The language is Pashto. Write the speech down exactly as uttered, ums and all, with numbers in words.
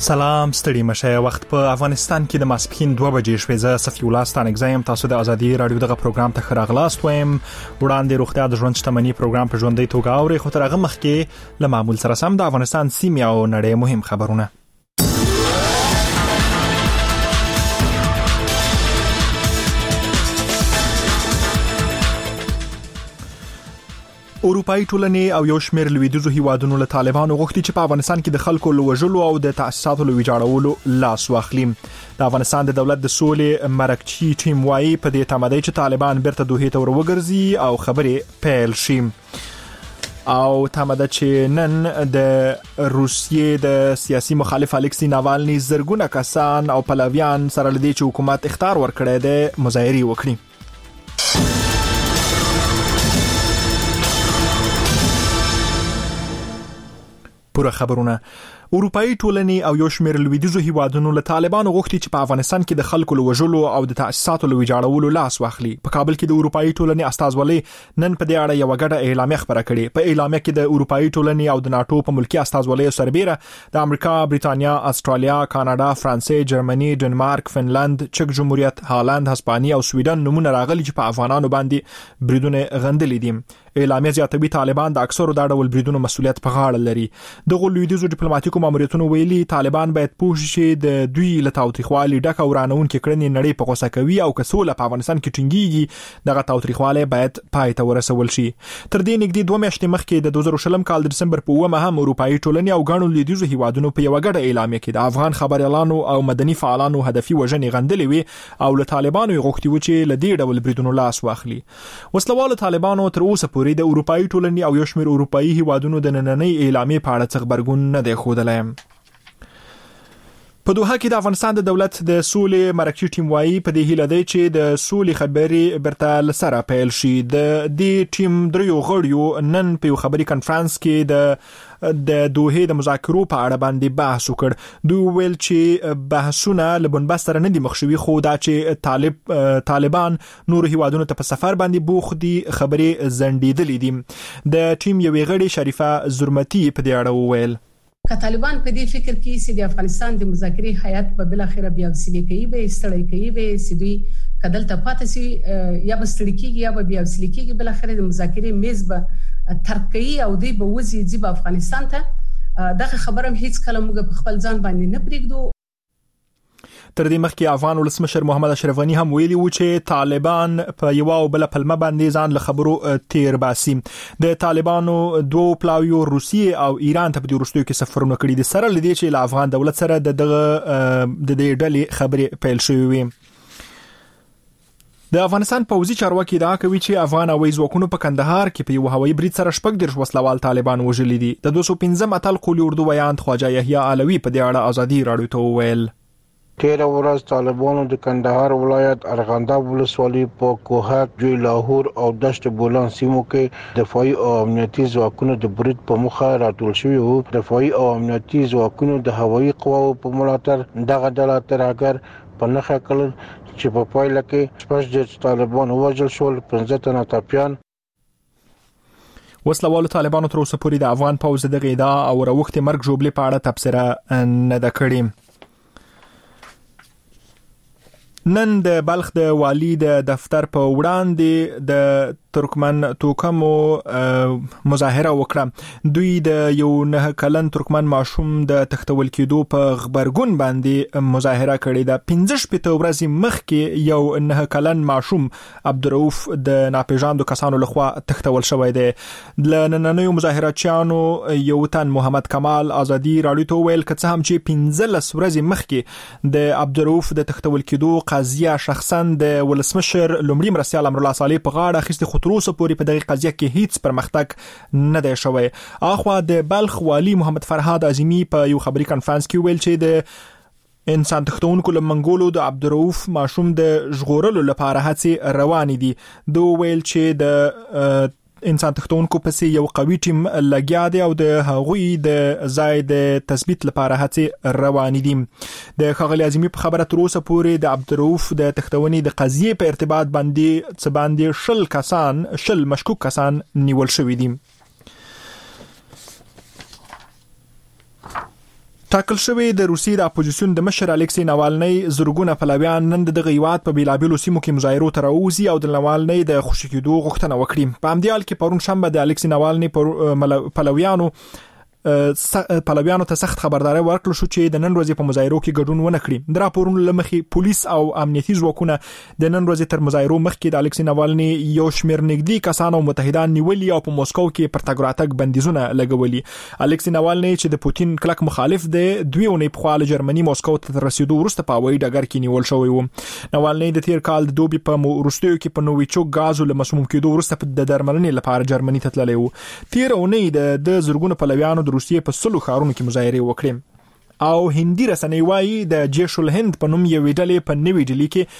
سلام ستړي مشه. وخت په افغانستان کې د ماسپښین دوه بجې شوې. زه صفي الله ستانګزایم. تاسو د ازادي رادیو دغه پروګرام ته خراغلاست وایم. وړاندې روغتیا د ژوند شتمنۍ پروګرام په ژوندۍ توګه اوري، خو تر هغه مخکې له معمول سره سم د افغانستان سیمې او نړۍ مهم خبرونه. اروپאי ټولنې او یو شمېر لویدیځو هیوادونو له طالبانو غوښتي چې په افغانستان کې د خلکو له وژلو او د تاسیساتو له ویجاړولو لاس واخلي. د افغانستان د دولت د سولې مرکچی ټیم وايي په دې تمه دی چې طالبان بیرته دوحې ته وروګرځي او خبرې پیل شي. او تمه ده چې نن د روسیې د سیاسي مخالف الکسی ناوالني زرګونه کسان او پلویان سره لدی چې حکومت اخطار ورکړی دی مظاهرې وکړي. پوره خبرونه. اروپאי ټولنې او یو شمېر لویدیځو هیوادونو له طالبانو غوښتي چې په افغانستان کې د خلکو له وژلو او د تاسیساتو له ویجاړولو لاس واخلي. په کابل کې د اروپאי ټولنې استازولۍ نن په دې اړه یو غټه اعلامیه خبره کړې. په اعلامیه کې د اروپאי ټولنې او د ناتو په ملکی استازولۍ سربېره د امریکا، بریتانیا، استرالیا، کاناډا، فرانسې، جرمني، ډنمارک، فنلند، چک جمهوریت، هالند، هسپانیا او سویډن نمونه راغلي چې په افغانانو باندې بریدونه غندلې دي. اعلامیه زیاتوي طالبان د اکثرو دا ډول بریدونو مسؤلیت په غاړه لري. دغه لویدیځو ډیپلوماټیکو ماموریتونو ویلي طالبان باید پوه شي د دوی له تاوتریخوالي ډک او رانونکو کړنې نړۍ په غوسه کوي او کسوله په افغانستان کې ټینګيږي دغه تاوتریخواله باید پای ته ورسول شي. تر دې نږدې دوه میاشتې مخکې د دوه زره شلم کال د دسمبر په اوومه هم اروپאי ټولنې او غاڼو لویدیځو هیوادونو په یو غټه اعلامیه کې د افغان خبريالانو او مدني فعالانو هدفي وژنې غندلې وي او له طالبانو غوښتي و چې له دې ډول بریدونو لاس واخلي. وسلواله طالبانو تر اوسه پورې د اروپאי ټولنې او یو شمېر اروپאי هیوادونو د نننۍ اعلامیې په اړه څه خبرګون نه دی ښودلی. په دوحه کې د افغانستان د دولت د سولې مرکچی ټیم وايي په دې هیله دی چې د سولې خبرې برته لسره پیل شي. د دې ټیم دریو غړیو نن په یو خبري کانفرنس کې د د دوحې د مذاکرو په اړه باندې بحث وکړ. دوی ویل چې بحثونه له بنبست سره نه دي مخ شوي، خو دا چې طالب طالبان نور هیوادونو ته په سفر باندې بوخ دي خبرې زندیدلې دي. د ټیم یو غړي شریفه زرمتی په دې اړه وویل که طالبان په دې فکر کې چې د افغانستان د مذاکرې هیئت په بل اخره بیا وسیلې کوي به استړی کوي به سیدي کدل ته پاتې سي یا بستړی کیږي یا بیا وسیلې کیږي بل اخره د مذاکرې میز به ترک کوي او دوی به وځي چې افغانستان ته دغه خبره هیڅ کله موږ په خپل ځان باندې نه پریږدو. تر دې مخکې افغان ولسمشر محمد اشرف غنی هم ویلي و چې طالبان په یو او بل پلمه باندې ځان له خبرو تیر باسي. د طالبانو دوه پلاویو روسیې او ایران ته په وروستیو کې سفرونه کړي دي سره لدی چې له افغان دولت سره د دغه د دې ډلې خبرې پیل شوې وي. د افغانستان پوځي چارواکي دا کوي چې افغان هوایي ځواکونو په کندهار کې په یو هوایي برید سره شپږ دیرش وسلوال طالبان وژلي دي. د دوه سوه پنځه اتل قولی اردو ویاند خواجه یحیی علوی په دې اړه ازادي رادیو ته وویل تیره ورځ طالبانو د کندهار ولایت ارغنداب ولسوالۍ په کوهک، جوی لاهور او دشت بولان سیمو کې دفاعي او امنیتي ځواکونو د برید په مخه راټول شوي وو. دفاعي او امنیتي ځواکونو د هوایي قواو په ملاتړ دغه ډله ترهګر په نښه کړل چې په پایله کې شپږ دیرش طالبان ووژل شول، پنځه تنه ټپیان. وسلوالو طالبانو تر اوسه پورې د افغان پوځ دغه ادعا او وروختي مرګ جوړبلې په اړه تبصره نه ده کړې. نن د بلخ د والی د دفتر په وړاندې د ترکمن توکمو مظاهره وکړه. دوی د یو نه کلن ترکمن ماشوم د تختول کېدو په خبرګون باندې مظاهره کړې ده. پنځه شپېته ورځې مخکې یو نه کلن ماشوم عبدالرؤف د ناپېژاندو کسانو لخوا تختول شوی دی. د نننیو مظاهراتچیانو یو تن محمد کمال ازادي رادیو ته ویل که څه هم چې پنځه لس ورځې مخکې د عبدالرؤف د تختول کېدو قضیه شخصا د ولسمشر لومړي مرستیال امرالله صالح په غاړه اخیستې، خو تر اوسه پورې په دغه قضیه کې هیڅ پرمختګ نه دی شوی. اخوا د بلخ والی محمد فرهاد اعظمي په یو خبري کانفرنس کې ویل چې د انسان تختونکو له منګولو د عبدالرؤف ماشوم د ژغورلو لپاره هڅې روانې دي. دوی ویل چې د انسان تختونکو پسې یو قوي ټیم لګیا دی او د هغوی د ځای د تثبیت لپاره هڅې روانې دي. د ښاغلي اعظمي په خبره تر اوسه پورې د عبدالرؤف د تختونې د قضیې په ارتباط باندې څه باندې شل کسان شل مشکوک کسان نیول شوي دي. ټاکل شوی د روسیې د اپوزیسیون د مشر الکسی ناوالنی زرګونه پلویان نن د هیواد په بیلابیلو سیمو کې مظاهرو ته راوځي او د ناوالنی د خوشی کېدو غوښتنه وکړي. په همدې حال کې پرون شنبه د الکسی ناوالنی پر پلویانو پلویانو ته سخت خبرداري ورکړل شو چې د نن ورځې په مظاهرو کې ګډون ونه کړي. د راپورونو لمخې پولیس او امنیتي ځواکونه د نن ورځې تر مظاهرو مخکې د الکسی ناوالنی یو شمېر نږدې کسان او متحدان نیولي او په موسکو کې پر تګ راتګ بندیزونه لګولي. الکسی ناوالنی چې د پوتین کلک مخالف دی دوی اونۍ په خاله جرمني موسکو ته رسیدو وروسته په هوایي ډګر کې نیول شوی و. ناوالنی د تیر کال د دوبي په وروستیو کې په نوویچوک غازو له مسموم کېدو وروسته د درملنې لپاره جرمني ته تللی و. تیر اونۍ د زرګونو پلویانو د روسیې په سلو ښارونو کې مظاهرې وکړې او هندي رسنۍ وايي د جیش الهند په نوم یو ډلې په نوې ډیلي کې